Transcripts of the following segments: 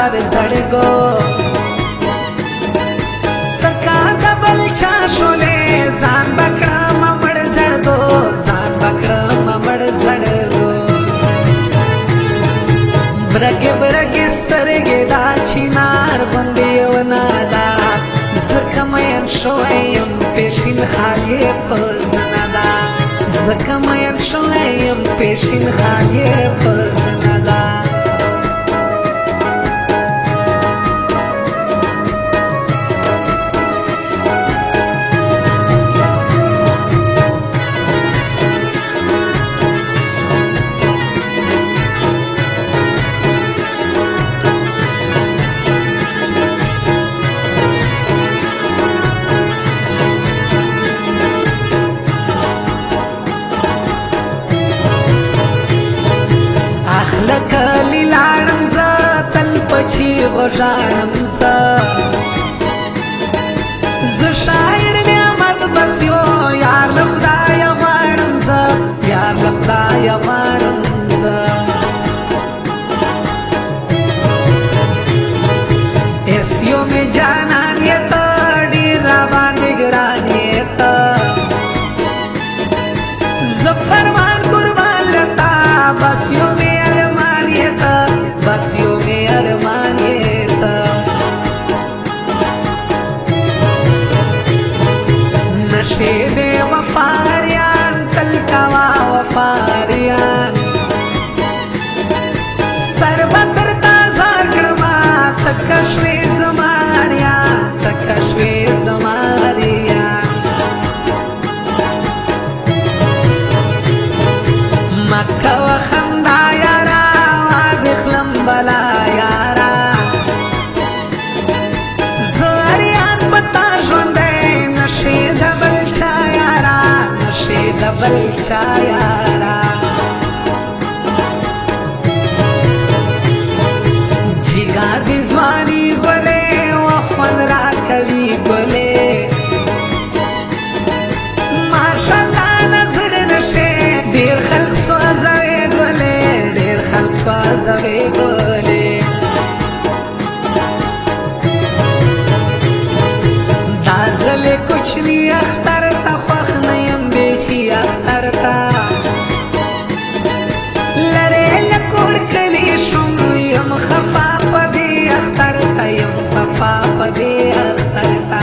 سر زړګو تکا د بل چا شولې ځان بکړم مړ زړګو ځان بکړم مړ زړګو برګې برګې سترګې دا چینار غوندې ونه ده ځکه مین شوی یم پیشین خالي په زنه ده ځکه مین شوی یم پیشین خالي په زنه ده لکلی لاړم زه تل پچی غوژاړم زه شاعر نعمت بس یو یار له خدایه غواړم زه یار له خدایه غواړم زه ایس یو مې جانان یې ته ډېر راباندې ګران یې ته زه فرمان قربان له تا بس یو مې بس یو مې ارمان یې ته نشې دې وفاریان تل کوا وفاریان سر بسر تا زار کړما تکه شوې زماریان تکه شوې زماریان مکه وخندا یارا بلا یارا زاریان پتا ژوندی نشي د بل چا یارا نشي د بل چا یارا جګار د ځواني ګلې وخوند راکوي ګلې ماشاءالله نظر نشي ډېر خلک سوځوي ګلې ډېر خلک سوځوي ګلې دا ځلې کوچني اختر ته خوښ نه یم بیخي اختر ته لرې له کور کلي شوم یم خفا په دې اختر ته یم خفا په دې اختر ته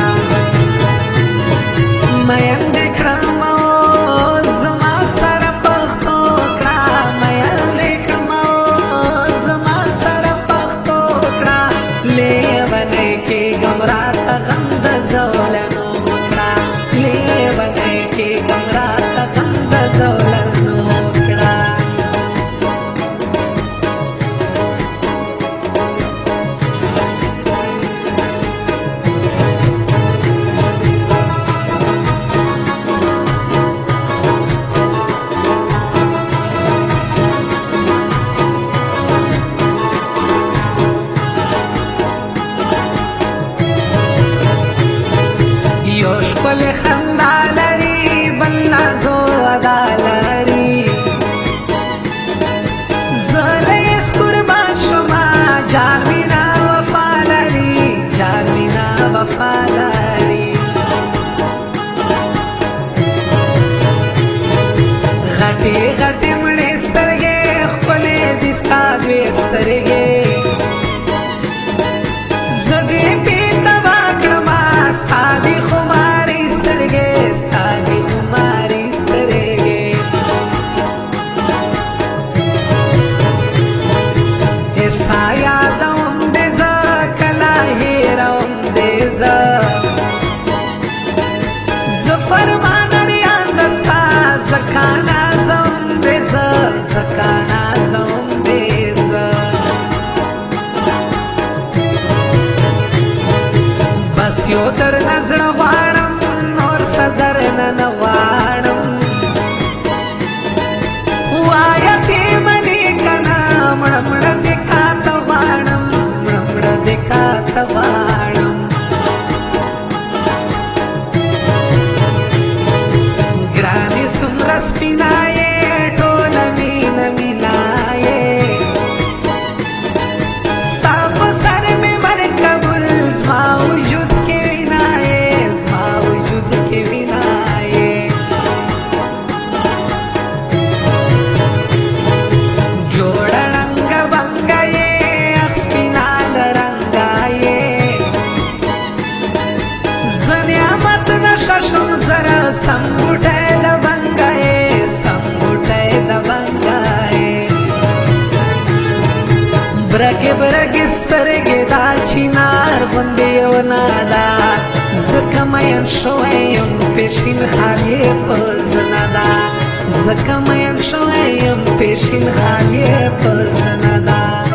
مین دې کړم زما سره پښتو کړه مین دې کړم زما سره پښتو کړه لیونی کېږم راته غم د زولنو وکړه لیونی کېږم راته غم د زولنو وکړه یو ښکلې خندا لري بل نازو ادا لري زه له یې قربان شومه جان مینا وفا لري جان مینا وفا لري غټې غټې مړې سترګې ښکلې دي ستا دوې سترګې زه دې بې تبا کړمه ستا دې خمارې سترګې ستا دې خمارې سترګې ستا یادوم دې زه کله هېروم دې زه فرمان ریان دستا زکانا زوم دې زه زکانا زوم دې زه مین شوی یم پیشین خالی په زنه ده ځکه مین شوی یم پیشین خالی په زنه ده